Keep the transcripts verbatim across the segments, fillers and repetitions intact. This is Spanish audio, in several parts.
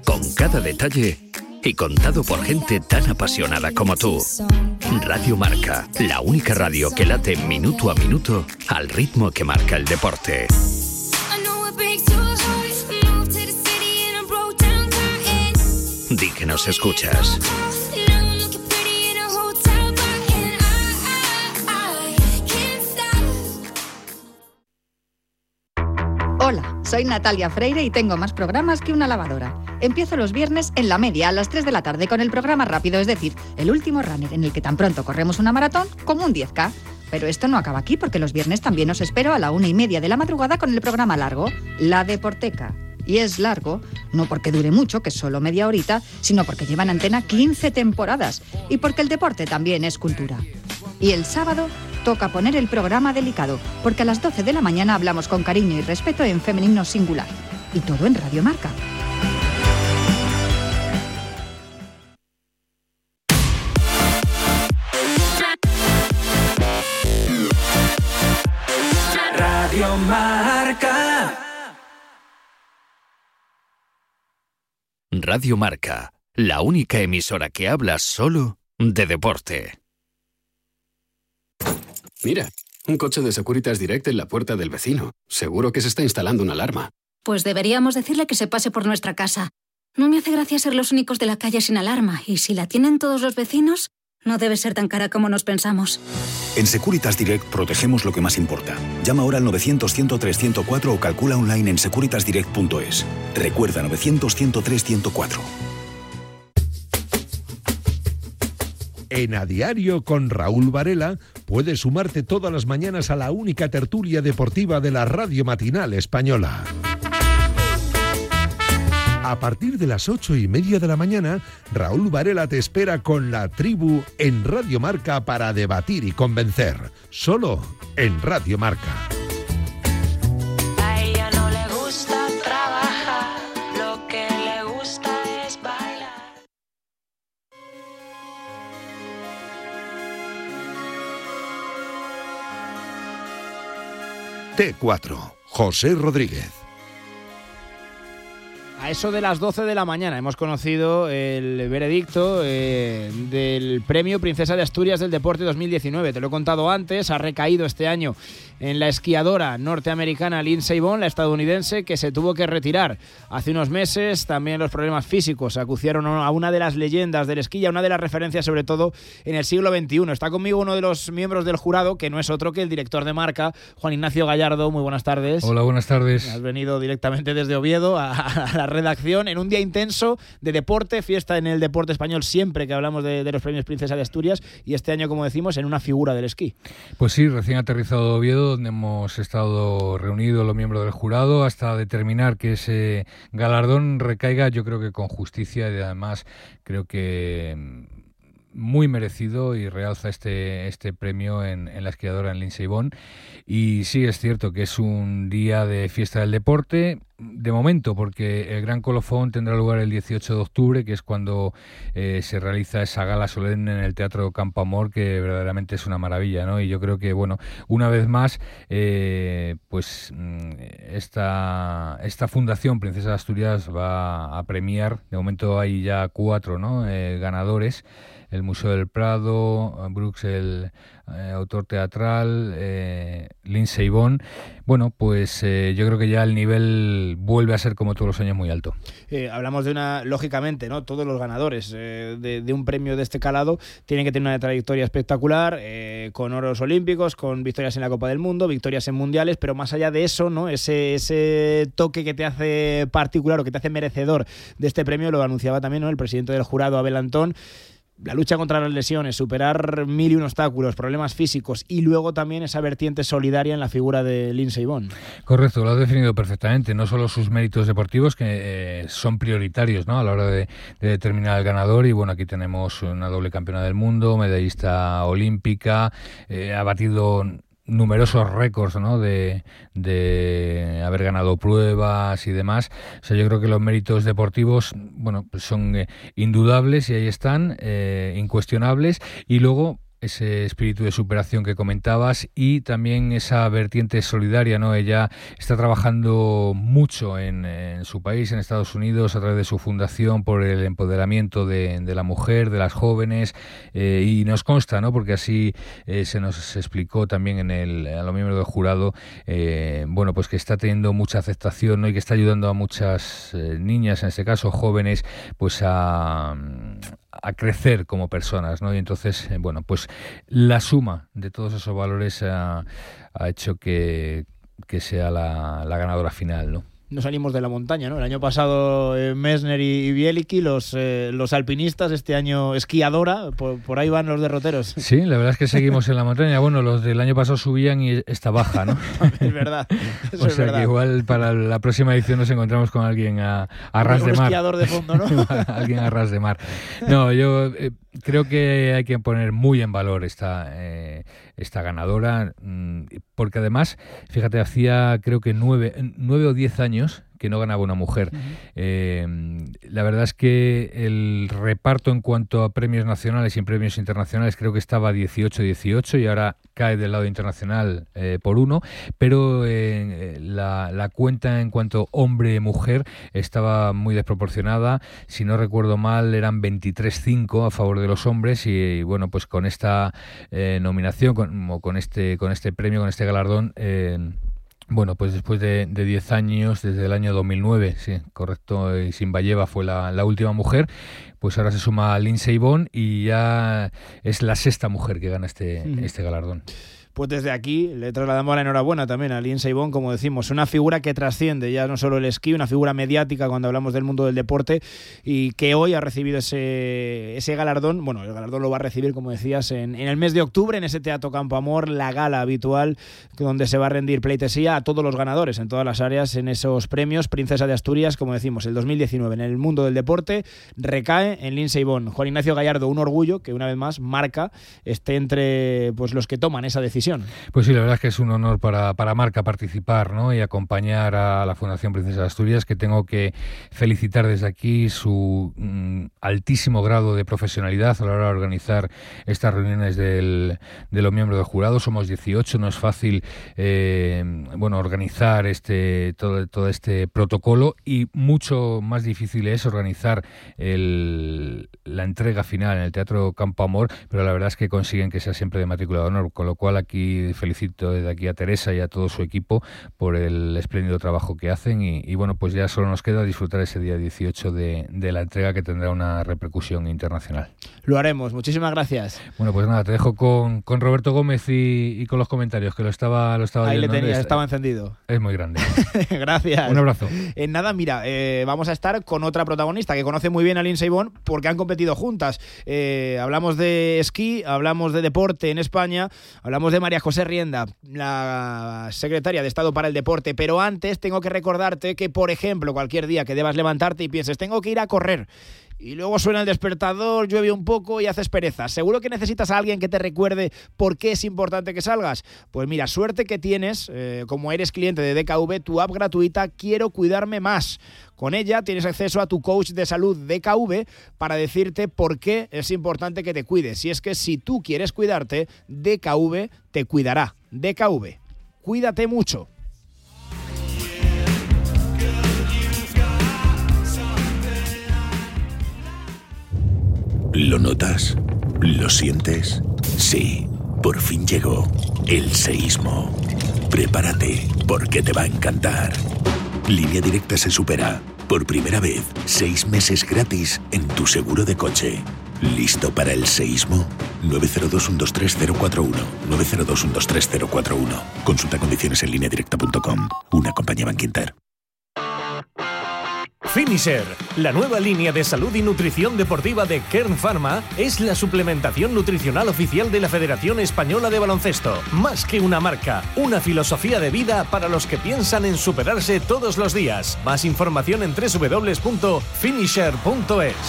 con cada detalle y contado por gente tan apasionada como tú. Radio Marca, la única radio que late minuto a minuto al ritmo que marca el deporte. Di que nos escuchas. Hola, soy Natalia Freire y tengo más programas que una lavadora. Empiezo los viernes en La Media a las tres de la tarde con el programa rápido, es decir, el último runner, en el que tan pronto corremos una maratón como un diez K. Pero esto no acaba aquí, porque los viernes también os espero a la una y media de la madrugada con el programa largo, La Deporteca. Y es largo, no porque dure mucho, que es solo media horita, sino porque lleva en antena quince temporadas y porque el deporte también es cultura. Y el sábado toca poner el programa delicado, porque a las doce de la mañana hablamos con cariño y respeto en femenino singular. Y todo en Radio Marca. Radio Marca. Radio Marca, la única emisora que habla solo de deporte. Mira, un coche de Securitas Direct en la puerta del vecino. Seguro que se está instalando una alarma. Pues deberíamos decirle que se pase por nuestra casa. No me hace gracia ser los únicos de la calle sin alarma, y si la tienen todos los vecinos, no debe ser tan cara como nos pensamos. En Securitas Direct protegemos lo que más importa. Llama ahora al novecientos, ciento tres, ciento cuatro o calcula online en securitas direct punto es. Recuerda novecientos, ciento tres, ciento cuatro. En A Diario con Raúl Varela puedes sumarte todas las mañanas a la única tertulia deportiva de la radio matinal española. A partir de las ocho y media de la mañana, Raúl Varela te espera con La Tribu en Radio Marca para debatir y convencer. Solo en Radio Marca. A ella no le gusta trabajar, lo que le gusta es bailar. T cuatro, José Rodríguez. A eso de las doce de la mañana hemos conocido el veredicto eh, del Premio Princesa de Asturias del Deporte dos mil diecinueve. Te lo he contado antes, ha recaído este año en la esquiadora norteamericana Lindsey Vonn, la estadounidense, que se tuvo que retirar hace unos meses. También los problemas físicos acuciaron a una de las leyendas del esquí, a una de las referencias sobre todo en el siglo veintiuno. Está conmigo uno de los miembros del jurado, que no es otro que el director de Marca, Juan Ignacio Gallardo. Muy buenas tardes. Hola, buenas tardes. Has venido directamente desde Oviedo a, a la redacción en un día intenso de deporte, fiesta en el deporte español siempre que hablamos de, de los premios Princesa de Asturias, y este año, como decimos, en una figura del esquí. Pues sí, recién aterrizado de Oviedo, donde hemos estado reunidos los miembros del jurado hasta determinar que ese galardón recaiga, yo creo que con justicia, y además creo que muy merecido, y realza este este premio en, en la esquiadora en Lindsey Vonn. Y sí, es cierto que es un día de fiesta del deporte, de momento, porque el gran colofón tendrá lugar el dieciocho de octubre, que es cuando eh, se realiza esa gala solemne en el Teatro Campo Amor, que verdaderamente es una maravilla, ¿no? Y yo creo que, bueno, una vez más, eh, pues esta, esta Fundación Princesa de Asturias va a premiar, de momento hay ya cuatro, ¿no?, eh, ganadores: el Museo del Prado, Brooks, el eh, autor teatral, eh, Lindsey Vonn. Bueno, pues eh, yo creo que ya el nivel vuelve a ser, como todos los años, muy alto. Eh, hablamos de una, lógicamente, ¿no?, todos los ganadores eh, de, de un premio de este calado tienen que tener una trayectoria espectacular, eh, con oros olímpicos, con victorias en la Copa del Mundo, victorias en mundiales, pero más allá de eso, ¿no?, ese, ese toque que te hace particular o que te hace merecedor de este premio, lo anunciaba también, ¿no?, el presidente del jurado, Abel Antón. La lucha contra las lesiones, superar mil y un obstáculos, problemas físicos, y luego también esa vertiente solidaria en la figura de Lindsey Vonn. Correcto, lo has definido perfectamente. No solo sus méritos deportivos, que eh, son prioritarios, ¿no?, a la hora de, de determinar al ganador. Y bueno, aquí tenemos una doble campeona del mundo, medallista olímpica, eh, ha batido numerosos récords, ¿no?, de, de haber ganado pruebas y demás. O sea, yo creo que los méritos deportivos, bueno, pues son eh, indudables, y ahí están, eh, incuestionables. Y luego ese espíritu de superación que comentabas y también esa vertiente solidaria, ¿no? Ella está trabajando mucho en, en su país, en Estados Unidos, a través de su fundación por el empoderamiento de, de la mujer, de las jóvenes, eh, y nos consta, ¿no? Porque así eh, se nos explicó también en el, a los miembros del jurado, eh, bueno, pues que está teniendo mucha aceptación, ¿no? Y que está ayudando a muchas eh, niñas, en este caso jóvenes, pues a, a crecer como personas, ¿no? Y entonces, eh, bueno, pues la suma de todos esos valores ha, ha hecho que, que sea la, la ganadora final, ¿no? No salimos de la montaña, ¿no? El año pasado eh, Messner y, y Bielicki, los, eh, los alpinistas, este año esquiadora, por, por ahí van los derroteros. Sí, la verdad es que seguimos en la montaña. Bueno, los del año pasado subían y esta baja, ¿no? Es verdad. Eso o sea es verdad. que igual para la próxima edición nos encontramos con alguien a, a ras de mar. Un esquiador de fondo, ¿no? Alguien a ras de mar. No, yo eh, creo que hay que poner muy en valor esta, eh, esta ganadora, porque además, fíjate, hacía creo que nueve, nueve o diez años que no ganaba una mujer. Uh-huh. Eh, la verdad es que el reparto en cuanto a premios nacionales y premios internacionales creo que estaba dieciocho dieciocho y ahora cae del lado internacional eh, por uno, pero eh, la, la cuenta en cuanto hombre-mujer estaba muy desproporcionada. Si no recuerdo mal, eran veintitrés cinco a favor de los hombres y, y bueno, pues con esta eh, nominación, con, con, este, con este premio, con este galardón, eh, bueno, pues después de diez años, desde el año dos mil nueve, sí, correcto, y Simbayeva fue la, la última mujer, pues ahora se suma Lindsey Vonn y ya es la sexta mujer que gana este, uh-huh. este galardón. Pues desde aquí le trasladamos la enhorabuena también a Lindsey Vonn, como decimos, una figura que trasciende ya no solo el esquí, una figura mediática cuando hablamos del mundo del deporte y que hoy ha recibido ese, ese galardón. Bueno, el galardón lo va a recibir, como decías, en, en el mes de octubre, en ese Teatro Campo Amor, la gala habitual donde se va a rendir pleitesía a todos los ganadores en todas las áreas en esos premios. Princesa de Asturias, como decimos, el dos mil diecinueve en el mundo del deporte recae en Lindsey Vonn. Juan Ignacio Gallardo, un orgullo que una vez más Marca esté entre pues los que toman esa decisión. Pues sí, la verdad es que es un honor para, para Marca participar, ¿no? Y acompañar a la Fundación Princesa de Asturias, que tengo que felicitar desde aquí su mm, altísimo grado de profesionalidad a la hora de organizar estas reuniones del, de los miembros del jurado. Somos dieciocho, no es fácil eh, bueno, organizar este todo, todo este protocolo y mucho más difícil es organizar el, la entrega final en el Teatro Campo Amor, pero la verdad es que consiguen que sea siempre de matrícula de honor, con lo cual aquí felicito desde aquí a Teresa y a todo su equipo por el espléndido trabajo que hacen y, y bueno, pues ya solo nos queda disfrutar ese día dieciocho de, de la entrega que tendrá una repercusión internacional. Lo haremos, muchísimas gracias. Bueno, pues nada, te dejo con, con Roberto Gómez y, y con los comentarios, que lo estaba lo estaba Ahí viendo. le tenías, es, estaba encendido. Es muy grande. Gracias. Un abrazo. En nada, mira, eh, vamos a estar con otra protagonista que conoce muy bien a Lindsey Vonn porque han competido juntas. Eh, hablamos de esquí, hablamos de deporte en España, hablamos de María José Rienda, la secretaria de Estado para el Deporte, pero antes tengo que recordarte que, por ejemplo, cualquier día que debas levantarte y pienses, tengo que ir a correr, y luego suena el despertador, llueve un poco y haces pereza. ¿Seguro que necesitas a alguien que te recuerde por qué es importante que salgas? Pues mira, suerte que tienes, eh, como eres cliente de D K V, tu app gratuita Quiero Cuidarme Más. Con ella tienes acceso a tu coach de salud D K V para decirte por qué es importante que te cuides. Y es que si tú quieres cuidarte, D K V te cuidará. D K V, cuídate mucho. ¿Lo notas? ¿Lo sientes? Sí, por fin llegó el seísmo. Prepárate, porque te va a encantar. Línea Directa se supera. Por primera vez, seis meses gratis en tu seguro de coche. ¿Listo para el seísmo? nueve cero dos, uno dos tres, cero cuatro uno. nueve cero dos, uno dos tres, cero cuatro uno. Consulta condiciones en línea directa punto com. Una compañía Bankinter. Finisher, la nueva línea de salud y nutrición deportiva de Kern Pharma, es la suplementación nutricional oficial de la Federación Española de Baloncesto. Más que una marca, una filosofía de vida para los que piensan en superarse todos los días. Más información en doble u doble u doble u punto finisher punto es.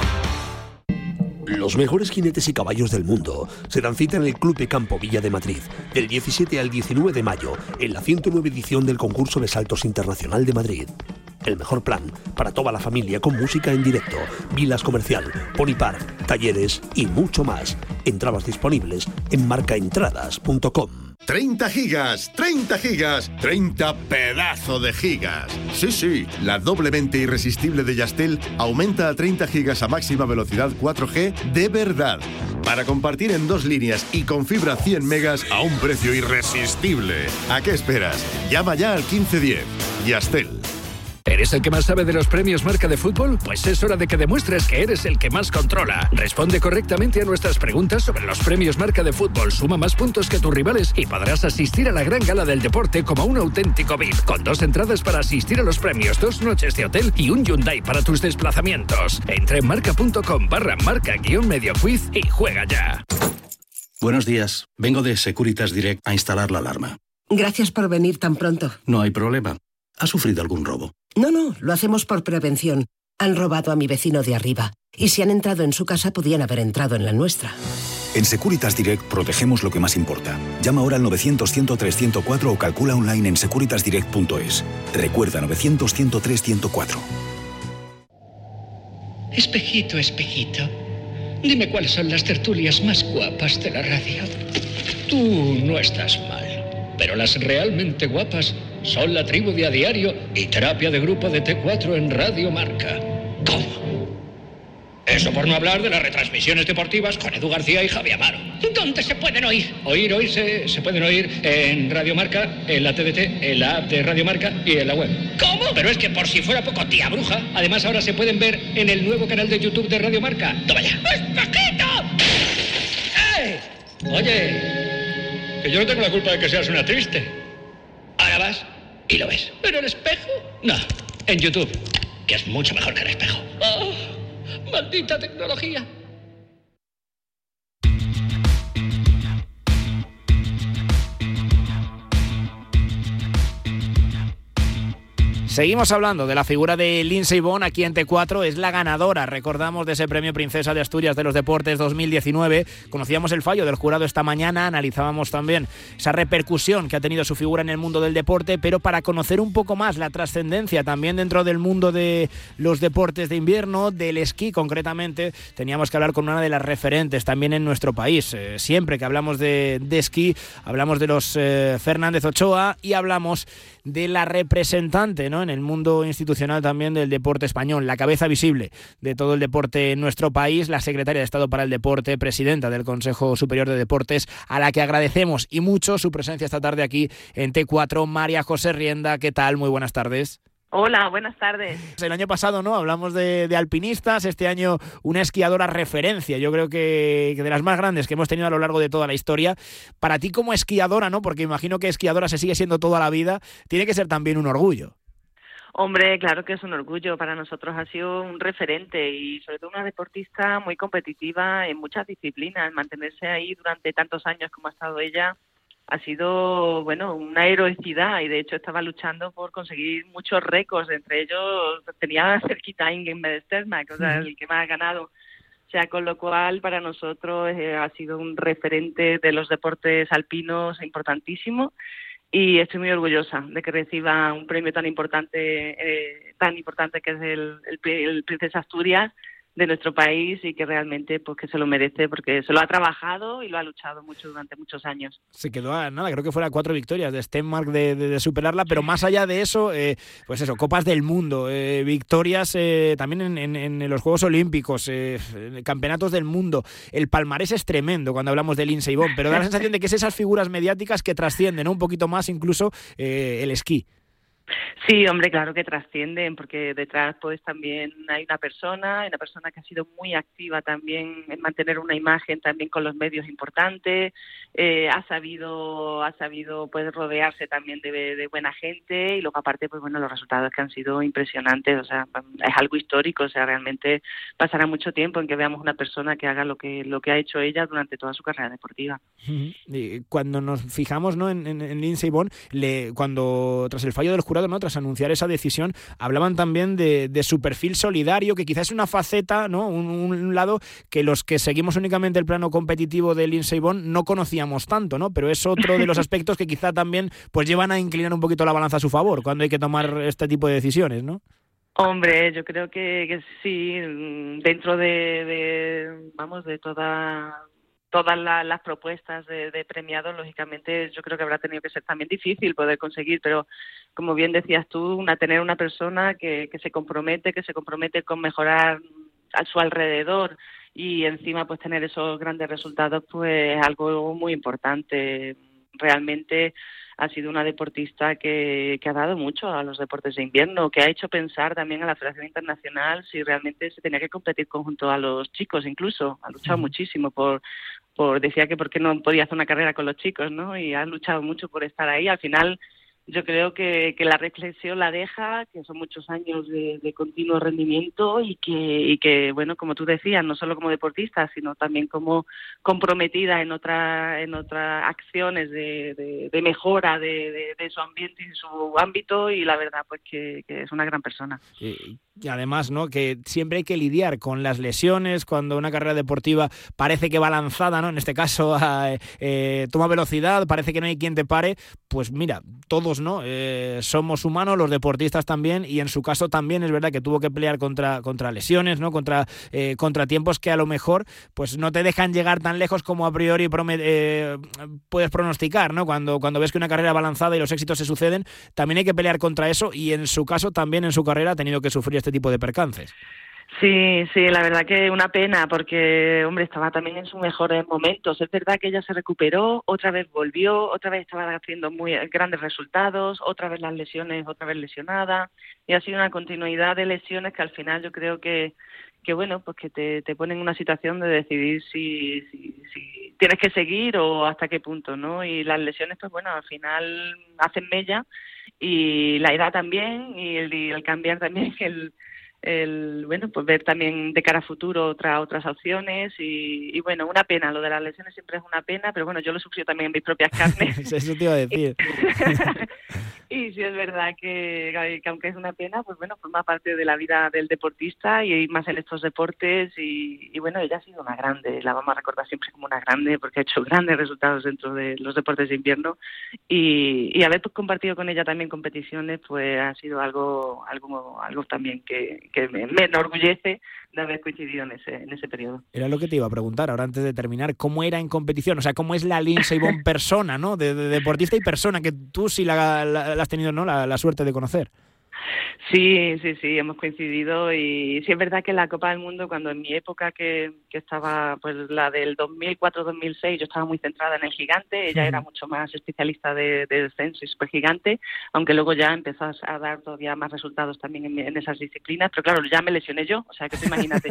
Los mejores jinetes y caballos del mundo se dan cita en el Club de Campo Villa de Madrid, del diecisiete al diecinueve de mayo, en la ciento nueve edición del concurso de saltos internacional de Madrid. el mejor plan para toda la familia con música en directo, vilas comercial, Pony Park, talleres y mucho más. Entradas disponibles en marcaentradas punto com. treinta gigas, treinta gigas, treinta pedazo de gigas. Sí, sí, la doblemente irresistible de Yastel aumenta a treinta gigas a máxima velocidad cuatro G de verdad. Para compartir en dos líneas y con fibra cien megas a un precio irresistible. ¿A qué esperas? Llama ya al quince diez. Yastel. ¿Eres el que más sabe de los premios Marca de Fútbol? Pues es hora de que demuestres que eres el que más controla. Responde correctamente a nuestras preguntas sobre los premios Marca de Fútbol. Suma más puntos que tus rivales y podrás asistir a la gran gala del deporte como un auténtico V I P. Con dos entradas para asistir a los premios, dos noches de hotel y un Hyundai para tus desplazamientos. Entra en marca.com barra marca guión medio quiz y juega ya. Buenos días. Vengo de Securitas Direct a instalar la alarma. Gracias por venir tan pronto. No hay problema. ¿Ha sufrido algún robo? No, no, lo hacemos por prevención. Han robado a mi vecino de arriba. Y si han entrado en su casa, podían haber entrado en la nuestra. En Securitas Direct protegemos lo que más importa. Llama ahora al novecientos, ciento tres, ciento cuatro o calcula online en securitas direct punto es. Recuerda novecientos, ciento tres, ciento cuatro. Espejito, espejito, dime cuáles son las tertulias más guapas de la radio. Tú no estás mal, pero las realmente guapas son La Tribu de A Diario y Terapia de Grupo de T cuatro en Radio Marca. ¿Cómo? Eso por no hablar de las retransmisiones deportivas con Edu García y Javi Amaro. ¿Dónde se pueden oír? Oír, oír, se, se pueden oír en Radio Marca, en la T D T, en la app de Radio Marca y en la web. ¿Cómo? Pero es que por si fuera poco, tía bruja, además ahora se pueden ver en el nuevo canal de YouTube de Radio Marca. ¡Toma ya! ¡Espejito! ¡Eh! Oye, que yo no tengo la culpa de que seas una triste. Ahora vas y lo ves. ¿Pero el espejo? No, en YouTube, que es mucho mejor que el espejo. ¡Oh, maldita tecnología! Seguimos hablando de la figura de Lindsey Vonn aquí en T cuatro, es la ganadora, recordamos, de ese premio Princesa de Asturias de los Deportes dos mil diecinueve. Conocíamos el fallo del jurado esta mañana, analizábamos también esa repercusión que ha tenido su figura en el mundo del deporte, pero para conocer un poco más la trascendencia también dentro del mundo de los deportes de invierno, del esquí concretamente, teníamos que hablar con una de las referentes también en nuestro país. Eh, siempre que hablamos de, de esquí, hablamos de los eh, Fernández Ochoa y hablamos de la representante, ¿no?, en el mundo institucional también del deporte español, la cabeza visible de todo el deporte en nuestro país, la secretaria de Estado para el Deporte, presidenta del Consejo Superior de Deportes, a la que agradecemos y mucho su presencia esta tarde aquí en T cuatro. María José Rienda, ¿qué tal? Muy buenas tardes. Hola, buenas tardes. El año pasado, ¿no?, hablamos de, de alpinistas, este año una esquiadora referencia, yo creo que, que de las más grandes que hemos tenido a lo largo de toda la historia. Para ti como esquiadora, ¿no?, porque imagino que esquiadora se sigue siendo toda la vida, tiene que ser también un orgullo. Hombre, claro que es un orgullo. Para nosotros ha sido un referente y sobre todo una deportista muy competitiva en muchas disciplinas. Mantenerse ahí durante tantos años como ha estado ella ha sido, bueno, una heroicidad y de hecho estaba luchando por conseguir muchos récords. Entre ellos tenía cerquita Ingen Mederstermark, o sea, el que más ha ganado. O sea, con lo cual para nosotros eh, ha sido un referente de los deportes alpinos importantísimo. Y estoy muy orgullosa de que reciba un premio tan importante, eh, tan importante que es el, el, el Princesa Asturias de nuestro país y que realmente pues que se lo merece porque se lo ha trabajado y lo ha luchado mucho durante muchos años. Se quedó a nada, creo que fueron cuatro victorias de Stenmark de, de, de superarla, pero más allá de eso, eh, pues eso, Copas del Mundo, eh, victorias eh, también en, en, en los Juegos Olímpicos, eh, campeonatos del mundo. El palmarés es tremendo cuando hablamos de Lindsey Vonn, pero da la sensación de que es esas figuras mediáticas que trascienden, ¿no?, un poquito más incluso eh, el esquí. Sí, hombre, claro que trascienden, porque detrás pues también hay una persona, una persona que ha sido muy activa también en mantener una imagen también con los medios importantes, eh, ha sabido ha sabido pues rodearse también de, de buena gente y luego aparte pues bueno los resultados que han sido impresionantes, o sea, es algo histórico, o sea, realmente pasará mucho tiempo en que veamos una persona que haga lo que lo que ha hecho ella durante toda su carrera deportiva. Y cuando nos fijamos, ¿no?, en, en, en Lindsey Vonn, le, cuando tras el fallo del jurado jurado, ¿no?, tras anunciar esa decisión, hablaban también de, de su perfil solidario, que quizás es una faceta, ¿no?, un, un lado que los que seguimos únicamente el plano competitivo de Lindsey Vonn no conocíamos tanto, ¿no? Pero es otro de los aspectos que quizá también pues llevan a inclinar un poquito la balanza a su favor cuando hay que tomar este tipo de decisiones, ¿no? Hombre, yo creo que, que sí, dentro de, de vamos, de toda, todas la, las propuestas de, de premiados, lógicamente yo creo que habrá tenido que ser también difícil poder conseguir, pero como bien decías tú, una, tener una persona que, que se compromete, que se compromete con mejorar a su alrededor y encima pues tener esos grandes resultados, pues algo muy importante. Realmente ha sido una deportista que, que ha dado mucho a los deportes de invierno, que ha hecho pensar también a la Federación Internacional si realmente se tenía que competir junto a los chicos incluso. Ha luchado muchísimo por, por decía que por qué no podía hacer una carrera con los chicos, ¿no? Y ha luchado mucho por estar ahí. Al final yo creo que, que la reflexión la deja, que son muchos años de, de continuo rendimiento y que, y que, bueno, como tú decías, no solo como deportista, sino también como comprometida en otra, en otras acciones de, de, de mejora de, de, de su ambiente y su ámbito, y la verdad pues que, que es una gran persona. Y, y además, ¿no?, que siempre hay que lidiar con las lesiones cuando una carrera deportiva parece que va lanzada, ¿no? En este caso eh, toma velocidad, parece que no hay quien te pare. Pues mira, todos, ¿no? Eh, somos humanos, los deportistas también, y en su caso también es verdad que tuvo que pelear contra, contra lesiones, ¿no?, contra eh, contratiempos que a lo mejor pues no te dejan llegar tan lejos como a priori promet- eh, puedes pronosticar, ¿no? Cuando, cuando ves que una carrera va lanzada y los éxitos se suceden, también hay que pelear contra eso, y en su caso también en su carrera ha tenido que sufrir este tipo de percances. Sí, sí, la verdad que una pena porque, hombre, estaba también en sus mejores momentos. Es verdad que ella se recuperó, otra vez volvió, otra vez estaba haciendo muy grandes resultados, otra vez las lesiones, otra vez lesionada, y ha sido una continuidad de lesiones que al final yo creo que, que bueno, pues que te, te ponen en una situación de decidir si, si, si tienes que seguir o hasta qué punto, ¿no? Y las lesiones, pues bueno, al final hacen mella, y la edad también, y el, y el cambiar también el... el bueno, pues ver también de cara a futuro otra, otras opciones y, y bueno, una pena, lo de las lesiones siempre es una pena, pero bueno, yo lo sufrí también en mis propias carnes. Eso te iba a decir. Y sí es verdad que, que aunque es una pena, pues bueno, forma parte de la vida del deportista y más en estos deportes y, y bueno, ella ha sido una grande, la vamos a recordar siempre como una grande porque ha hecho grandes resultados dentro de los deportes de invierno y, y haber compartido con ella también competiciones, pues ha sido algo, algo, algo también que que me, me enorgullece de haber coincidido en ese, en ese periodo. Era lo que te iba a preguntar ahora antes de terminar, ¿cómo era en competición? O sea, ¿cómo es la Lindsey Vonn persona, ¿no? De, de deportista y persona, que tú sí la, la, la has tenido, ¿no?, la, la suerte de conocer. Sí, sí, sí, hemos coincidido y sí es verdad que la Copa del Mundo, cuando en mi época que, que estaba, pues la del dos mil cuatro dos mil seis, yo estaba muy centrada en el gigante, ella era mucho más especialista de, de descenso y supergigante, aunque luego ya empezó a dar todavía más resultados también en, en esas disciplinas, pero claro, ya me lesioné yo, o sea que tú imagínate.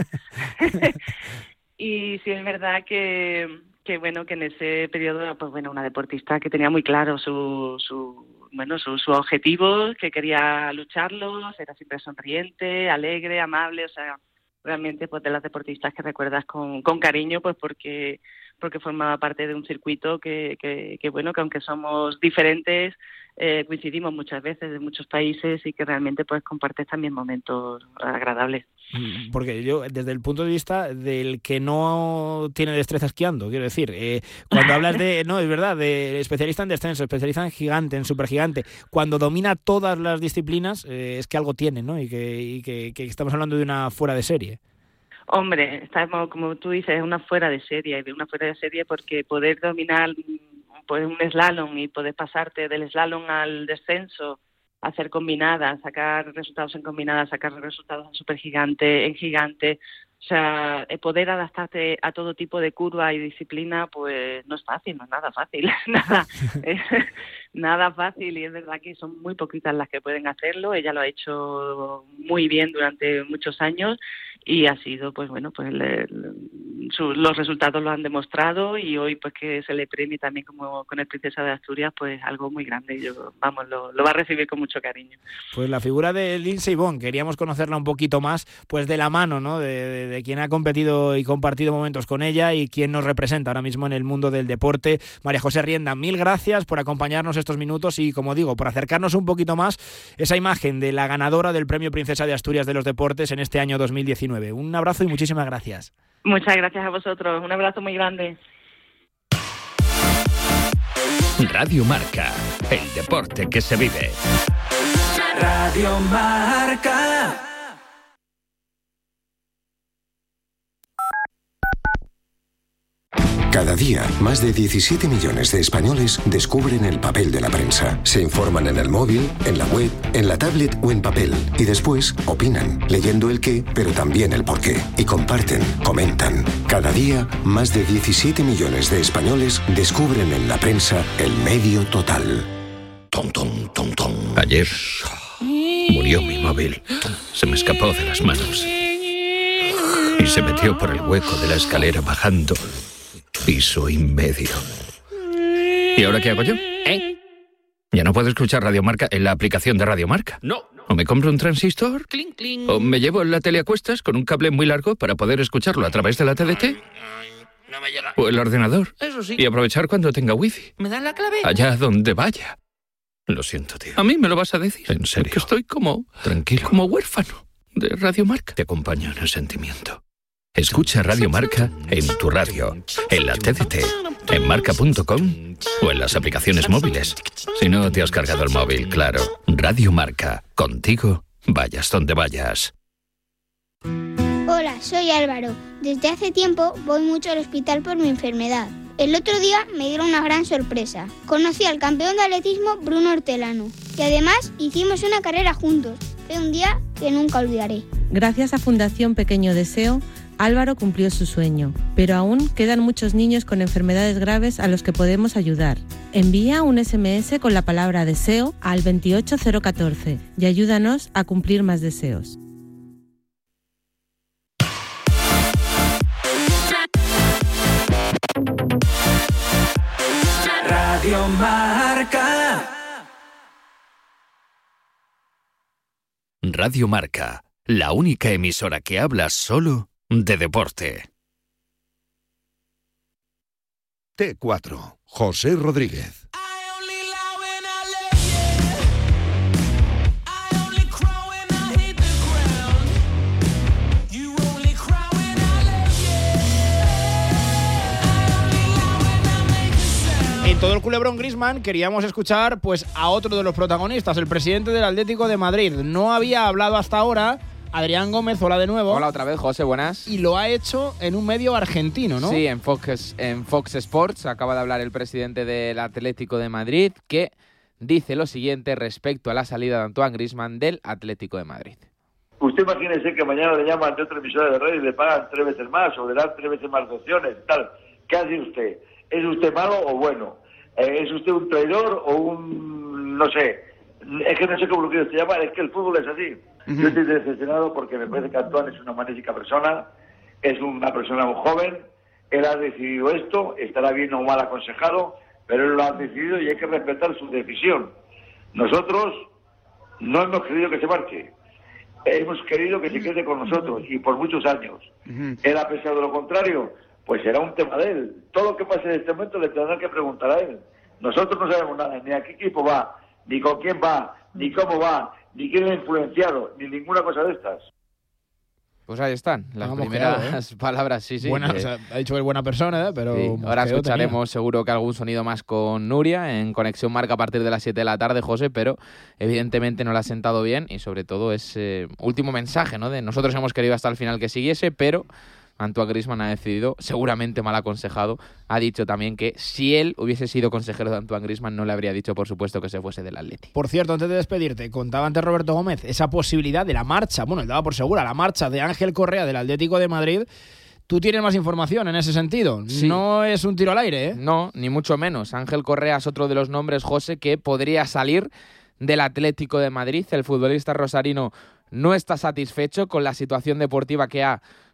Y sí es verdad que, que bueno, que en ese periodo, pues bueno, una deportista que tenía muy claro su, su bueno, sus su objetivos, que quería lucharlos, era siempre sonriente, alegre, amable, o sea, realmente pues de las deportistas que recuerdas con, con cariño, pues porque porque formaba parte de un circuito que, que, que bueno, que aunque somos diferentes, eh, coincidimos muchas veces en muchos países y que realmente pues compartes también momentos agradables. Porque yo, desde el punto de vista del que no tiene destreza esquiando, quiero decir, eh, cuando hablas de, no, es verdad, de especialista en descenso, especialista en gigante, en supergigante, cuando domina todas las disciplinas, eh, es que algo tiene, ¿no? Y que, y que, que estamos hablando de una fuera de serie. Hombre, estamos, como tú dices, una fuera de serie, de una fuera de serie porque poder dominar pues, un slalom y poder pasarte del slalom al descenso, hacer combinadas, sacar resultados en combinadas, sacar resultados en supergigante, en gigante, o sea, poder adaptarte a todo tipo de curva y disciplina, pues no es fácil, no es nada fácil, nada, nada fácil, y es verdad que son muy poquitas las que pueden hacerlo. Ella lo ha hecho muy bien durante muchos años y ha sido, pues bueno, pues el, el, su, los resultados lo han demostrado y hoy pues que se le premie también como con el Princesa de Asturias, pues algo muy grande. Yo, vamos, lo, lo va a recibir con mucho cariño. Pues la figura de Lindsey Vonn, queríamos conocerla un poquito más, pues de la mano, ¿no? De, de, de quien ha competido y compartido momentos con ella y quien nos representa ahora mismo en el mundo del deporte. María José Rienda, mil gracias por acompañarnos estos minutos y, como digo, por acercarnos un poquito más esa imagen de la ganadora del Premio Princesa de Asturias de los Deportes en este año dos mil diecinueve. Un abrazo y muchísimas gracias. Muchas gracias a vosotros. Un abrazo muy grande. Radio Marca, el deporte que se vive. Radio Marca. Cada día, más de diecisiete millones de españoles descubren el papel de la prensa. Se informan en el móvil, en la web, en la tablet o en papel. Y después opinan, leyendo el qué, pero también el por qué. Y comparten, comentan. Cada día, más de diecisiete millones de españoles descubren en la prensa el medio total. Tom, tom, tom, tom. Ayer murió mi móvil. Se me escapó de las manos. Y se metió por el hueco de la escalera bajando piso y medio. ¿Y ahora qué hago yo? ¿Eh? ¿Ya no puedo escuchar Radio Marca en la aplicación de Radio Marca? No. ¿O me compro un transistor? Cling, cling. ¿O me llevo la tele a cuestas con un cable muy largo para poder escucharlo a través de la T D T? No me llega. ¿O el ordenador? Eso sí. Y aprovechar cuando tenga wifi. ¿Me dan la clave? Allá donde vaya. Lo siento, tío. ¿A mí me lo vas a decir? En serio. Que estoy como... Tranquilo. Como huérfano de Radio Marca. Te acompaño en el sentimiento. Escucha Radio Marca en tu radio, en la T D T, en marca punto com o en las aplicaciones móviles. Si no te has cargado el móvil, claro. Radio Marca, contigo, vayas donde vayas. Hola, soy Álvaro. Desde hace tiempo voy mucho al hospital por mi enfermedad. El otro día me dieron una gran sorpresa. Conocí al campeón de atletismo Bruno Hortelano y además hicimos una carrera juntos. Fue un día que nunca olvidaré. Gracias a Fundación Pequeño Deseo, Álvaro cumplió su sueño, pero aún quedan muchos niños con enfermedades graves a los que podemos ayudar. Envía un ese eme ese con la palabra deseo al veintiocho cero catorce y ayúdanos a cumplir más deseos. Radio Marca. Radio Marca, la única emisora que habla solo de deporte. T cuatro, José Rodríguez. En todo el culebrón Griezmann queríamos escuchar pues a otro de los protagonistas, el presidente del Atlético de Madrid. No había hablado hasta ahora Adrián Gómez. Hola de nuevo. Hola otra vez, José, buenas. Y lo ha hecho en un medio argentino, ¿no? Sí, en Fox, en Fox Sports acaba de hablar el presidente del Atlético de Madrid, que dice lo siguiente respecto a la salida de Antoine Griezmann del Atlético de Madrid. Usted imagínese que mañana le llaman de otra emisora de radio y le pagan tres veces más o le dan tres veces más de opciones, tal. ¿Qué hace usted? ¿Es usted malo o bueno? Eh, ¿Es usted un traidor o un... no sé? Es que no sé cómo lo quiero llamar, es que el fútbol es así. Uh-huh. Yo estoy decepcionado porque me parece que Antoine es una magnífica persona, es una persona muy joven, él ha decidido esto, estará bien o mal aconsejado, pero él lo ha decidido y hay que respetar su decisión. Nosotros no hemos querido que se marche, hemos querido que se quede con nosotros y por muchos años. Uh-huh. Él ha pensado lo contrario, pues será un tema de él. Todo lo que pase en este momento le tendrán que preguntar a él. Nosotros no sabemos nada, ni a qué equipo va, ni con quién va, ni cómo va, ni quién lo ha influenciado, ni ninguna cosa de estas. Pues ahí están, las Vamos primeras quedado, ¿eh? palabras, sí, sí. Buena, eh, o sea, ha dicho que es buena persona, ¿eh? Pero sí. Ahora escucharemos tenía. seguro que algún sonido más con Nuria en Conexión Marca a partir de las siete de la tarde, José, pero evidentemente no le ha sentado bien y sobre todo ese último mensaje, ¿no? De nosotros hemos querido hasta el final que siguiese, pero Antoine Griezmann ha decidido, seguramente mal aconsejado, ha dicho también que si él hubiese sido consejero de Antoine Griezmann no le habría dicho, por supuesto, que se fuese del Atleti. Por cierto, antes de despedirte, contaba antes Roberto Gómez esa posibilidad de la marcha, bueno, él daba por segura, la marcha de Ángel Correa del Atlético de Madrid. ¿Tú tienes más información en ese sentido? Sí. No es un tiro al aire, ¿eh? No, ni mucho menos. Ángel Correa es otro de los nombres, José, que podría salir del Atlético de Madrid. El futbolista rosarino no está satisfecho con la situación deportiva que ha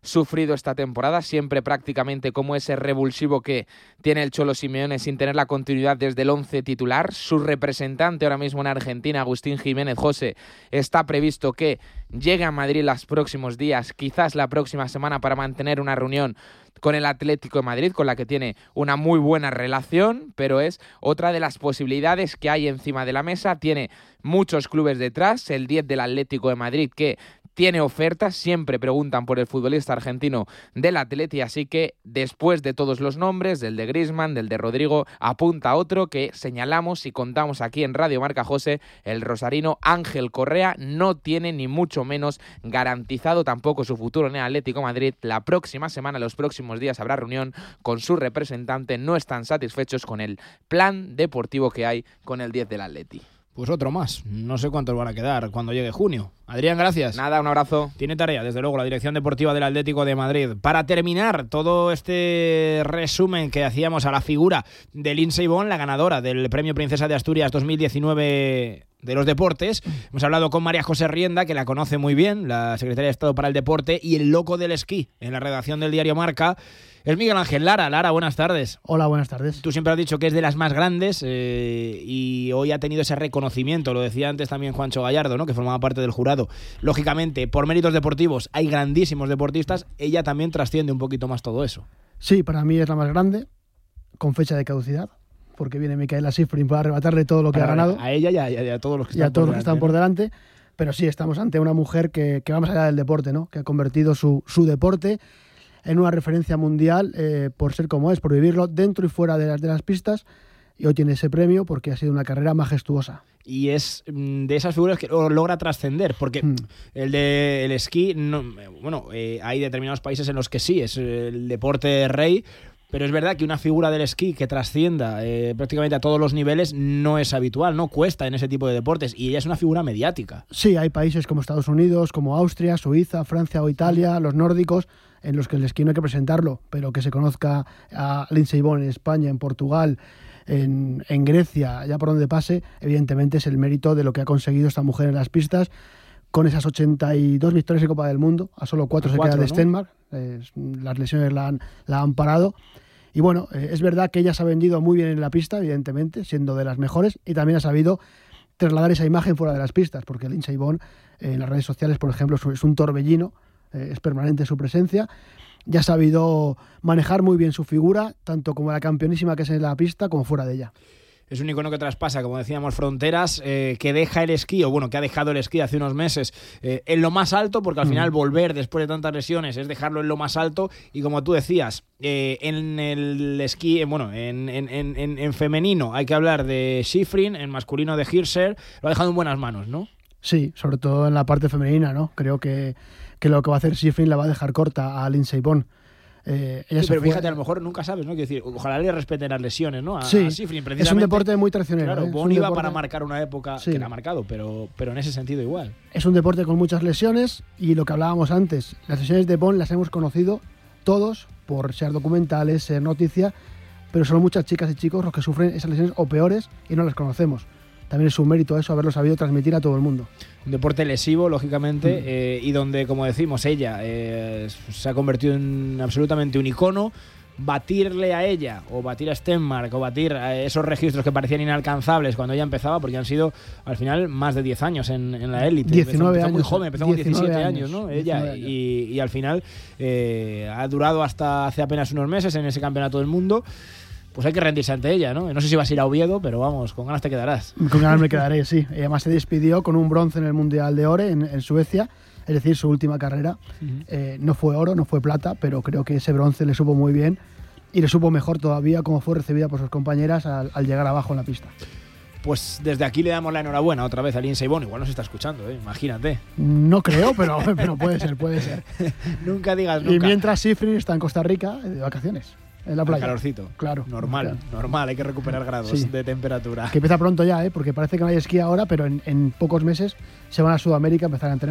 sufrido esta temporada, siempre prácticamente como ese revulsivo que tiene el Cholo Simeone sin tener la continuidad desde el once titular. Su representante ahora mismo en Argentina, Agustín Jiménez José, está previsto que llegue a Madrid los próximos días, quizás la próxima semana, para mantener una reunión con el Atlético de Madrid, con la que tiene una muy buena relación, pero es otra de las posibilidades que hay encima de la mesa. Tiene muchos clubes detrás, el diez del Atlético de Madrid, que tiene ofertas, siempre preguntan por el futbolista argentino del Atleti, así que después de todos los nombres, del de Griezmann, del de Rodrigo, apunta otro que señalamos y contamos aquí en Radio Marca, José, el rosarino Ángel Correa. No tiene ni mucho menos garantizado tampoco su futuro en el Atlético de Madrid. La próxima semana, los próximos días, habrá reunión con su representante. No están satisfechos con el plan deportivo que hay con el diez del Atleti. Pues otro más. No sé cuántos van a quedar cuando llegue junio. Adrián, gracias. Nada, un abrazo. Tiene tarea, desde luego, la dirección deportiva del Atlético de Madrid. Para terminar todo este resumen que hacíamos a la figura de Lindsey Vonn, la ganadora del Premio Princesa de Asturias dos mil diecinueve de los deportes, hemos hablado con María José Rienda, que la conoce muy bien, la secretaria de Estado para el Deporte, y el loco del esquí en la redacción del diario Marca. Es Miguel Ángel Lara. Lara, buenas tardes. Hola, buenas tardes. Tú siempre has dicho que es de las más grandes eh, y hoy ha tenido ese reconocimiento. Lo decía antes también Juancho Gallardo, ¿no?, que formaba parte del jurado. Lógicamente, por méritos deportivos hay grandísimos deportistas. Ella también trasciende un poquito más todo eso. Sí, para mí es la más grande, con fecha de caducidad, porque viene Micaela Schifrin para arrebatarle todo lo que para ha ganado. A ella y a, y a todos los que y están, a todos por, los que están por delante. Pero sí, estamos ante una mujer que, que va más allá del deporte, ¿no?, que ha convertido su, su deporte en una referencia mundial eh, por ser como es, por vivirlo dentro y fuera de las, de las pistas, y hoy tiene ese premio porque ha sido una carrera majestuosa. Y es de esas figuras que logra trascender, porque mm. el de el esquí, no, bueno, eh, hay determinados países en los que sí, es el deporte rey, pero es verdad que una figura del esquí que trascienda eh, prácticamente a todos los niveles no es habitual, no cuesta en ese tipo de deportes, y ella es una figura mediática. Sí, hay países como Estados Unidos, como Austria, Suiza, Francia o Italia, los nórdicos, en los que el esquí no hay que presentarlo, pero que se conozca a Lindsey Vonn en España, en Portugal, en, en Grecia, ya por donde pase, evidentemente es el mérito de lo que ha conseguido esta mujer en las pistas, con esas ochenta y dos victorias en Copa del Mundo, a solo cuatro se queda de Stenmark, eh, las lesiones la han, la han parado. Y bueno, eh, es verdad que ella se ha vendido muy bien en la pista, evidentemente, siendo de las mejores, y también ha sabido trasladar esa imagen fuera de las pistas, porque Lindsey Vonn eh, en las redes sociales, por ejemplo, es un torbellino, eh, es permanente su presencia, ya ha sabido manejar muy bien su figura, tanto como la campeonísima que es en la pista, como fuera de ella. Es un icono que traspasa, como decíamos, fronteras, eh, que deja el esquí, o bueno, que ha dejado el esquí hace unos meses eh, en lo más alto, porque al final mm. volver después de tantas lesiones es dejarlo en lo más alto, y como tú decías, eh, en el esquí, bueno, en, en, en, en femenino hay que hablar de Schifrin, en masculino de Hirscher, lo ha dejado en buenas manos, ¿no? Sí, sobre todo en la parte femenina, ¿no? Creo que, que lo que va a hacer Schifrin la va a dejar corta a Lindsey Vonn. Eh, ella sí, se pero fue... fíjate, a lo mejor nunca sabes, ¿no? Quiero decir, ojalá le respeten las lesiones, ¿no? A, sí, a Schifrin, es un deporte muy traicionero. Claro, ¿eh? Vonn iba deporte... para marcar una época sí. que la ha marcado, pero, pero en ese sentido igual. Es un deporte con muchas lesiones, y lo que hablábamos antes, las lesiones de Vonn las hemos conocido todos por ser documentales, ser noticia, pero son muchas chicas y chicos los que sufren esas lesiones o peores y no las conocemos. También es un mérito eso, haberlo sabido transmitir a todo el mundo. Un deporte lesivo, lógicamente, mm. eh, y donde, como decimos, ella eh, se ha convertido en absolutamente un icono. Batirle a ella, o batir a Stenmark, o batir a esos registros que parecían inalcanzables cuando ella empezaba, porque han sido, al final, más de diez años en, en la élite. diecinueve empezó, empezó años. Muy joven, empezó con diecisiete años, años, ¿no? Ella, años. Y, y al final eh, ha durado hasta hace apenas unos meses en ese campeonato del mundo. Pues hay que rendirse ante ella, ¿no? No sé si vas a ir a Oviedo, pero vamos, con ganas te quedarás. Con ganas me quedaré, sí. Ella además se despidió con un bronce en el Mundial de Ore en, en Suecia, es decir, su última carrera. Uh-huh. Eh, no fue oro, no fue plata, pero creo que ese bronce le supo muy bien, y le supo mejor todavía cómo fue recibida por sus compañeras al, al llegar abajo en la pista. Pues desde aquí le damos la enhorabuena otra vez a Lindsey Vonn. Igual nos está escuchando, ¿eh? Imagínate. No creo, pero, pero puede ser, puede ser. Nunca digas nunca. Y mientras Schifrin está en Costa Rica de vacaciones. En la playa. Al calorcito. Claro. Normal, claro. normal, hay que recuperar grados sí. de temperatura. Que empieza pronto ya, ¿eh? Porque parece que no hay esquí ahora, pero en, en pocos meses se van a Sudamérica a empezar a entrenar.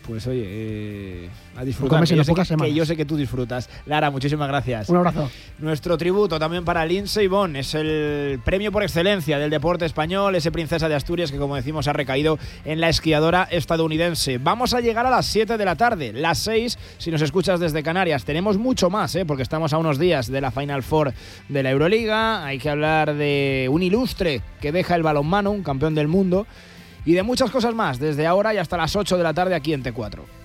Pues oye, eh, a disfrutar, que yo, sé que, que yo sé que tú disfrutas. Lara, muchísimas gracias. Un abrazo. Nuestro tributo también para Lindsey Vonn, es el premio por excelencia del deporte español, ese Princesa de Asturias que, como decimos, ha recaído en la esquiadora estadounidense. Vamos a llegar a las siete de la tarde, las seis si nos escuchas desde Canarias. Tenemos mucho más, ¿eh? Porque estamos a unos días de la Final Four de la Euroliga. Hay que hablar de un ilustre que deja el balonmano, un campeón del mundo, y de muchas cosas más, desde ahora y hasta las ocho de la tarde aquí en T cuatro.